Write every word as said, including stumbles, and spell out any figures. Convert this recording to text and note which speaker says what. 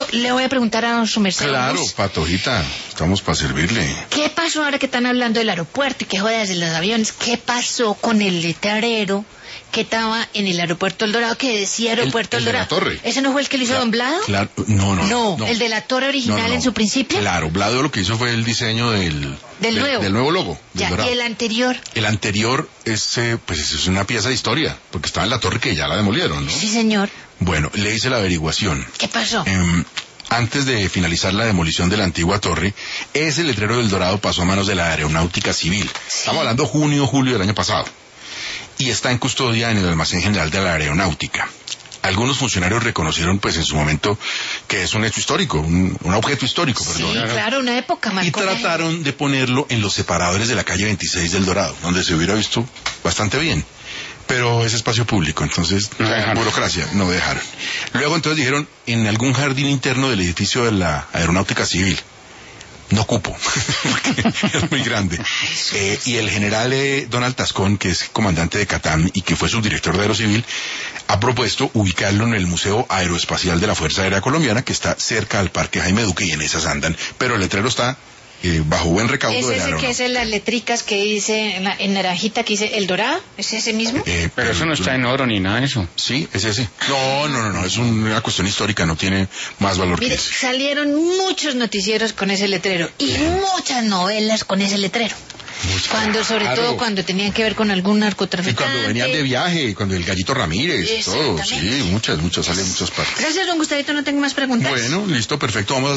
Speaker 1: le voy a preguntar a su merced.
Speaker 2: Claro, Patojita, estamos para servirle.
Speaker 1: ¿Qué pasó ahora que están hablando del aeropuerto y que jodas de los aviones? ¿Qué pasó con el letrero que estaba en el aeropuerto El Dorado, que decía aeropuerto
Speaker 2: El-
Speaker 1: El,
Speaker 2: el de la
Speaker 1: Dorado?
Speaker 2: torre.
Speaker 1: ¿Ese no fue el que lo hizo
Speaker 2: Claro,
Speaker 1: don Blado?
Speaker 2: Claro, no, no,
Speaker 1: No,
Speaker 2: no.
Speaker 1: el de la torre original
Speaker 2: No, no,
Speaker 1: en su principio.
Speaker 2: Claro, Blado lo que hizo fue el diseño del...
Speaker 1: Del nuevo.
Speaker 2: Del nuevo logo, del
Speaker 1: Ya,
Speaker 2: Dorado.
Speaker 1: y el anterior.
Speaker 2: El anterior es, eh, pues es una pieza de historia, porque estaba en la torre que ya la demolieron, ¿no?
Speaker 1: Sí, señor.
Speaker 2: Bueno, le hice la averiguación.
Speaker 1: ¿Qué pasó?
Speaker 2: Em, antes de finalizar la demolición de la antigua torre, ese letrero del Dorado pasó a manos de la Aeronáutica Civil. Estamos hablando junio, julio del año pasado. Y está en custodia en el almacén general de la Aeronáutica. Algunos funcionarios reconocieron, pues, en su momento, que es un hecho histórico, un, un objeto histórico,
Speaker 1: Sí,
Speaker 2: perdón.
Speaker 1: claro, una época
Speaker 2: Y
Speaker 1: marcó la-
Speaker 2: trataron de ponerlo en los separadores de la calle veintiséis del Dorado, donde se hubiera visto bastante bien. Pero es espacio público, entonces,
Speaker 3: No dejaron.
Speaker 2: burocracia, no dejaron. Luego entonces dijeron, en algún jardín interno del edificio de la Aeronáutica Civil. No cupo, porque es muy grande. Eh, y el general eh, Donald Tascón, que es comandante de CATAM y que fue subdirector de Aerocivil, ha propuesto ubicarlo en el Museo Aeroespacial de la Fuerza Aérea Colombiana, que está cerca al Parque Jaime Duque, y en esas andan. Pero el letrero está eh, bajo buen recaudo
Speaker 1: ¿Es
Speaker 2: de la
Speaker 1: ese que
Speaker 2: aeronáutica.
Speaker 1: es en las letricas que dice, en, la- en naranjita que dice El Dorado? ¿Es ese mismo?
Speaker 2: Eh,
Speaker 3: Pero eso no está en oro ni nada de eso.
Speaker 2: Sí, es ese. No, no, no, no, es una cuestión histórica, no tiene más valor
Speaker 1: Mire,
Speaker 2: que ese.
Speaker 1: salieron muchos noticieros con ese letrero y muchas novelas con ese letrero. Cuando, sobre
Speaker 2: Claro.
Speaker 1: todo cuando tenían que ver con algún
Speaker 2: Y
Speaker 1: narcotraficante.
Speaker 2: cuando venían de viaje, cuando el Gallito Ramírez, todo, sí,
Speaker 1: Exactamente.
Speaker 2: muchas, muchas, salen muchas partes.
Speaker 1: Gracias, don Gustavito, no tengo más preguntas.
Speaker 2: Bueno, listo, perfecto, vamos a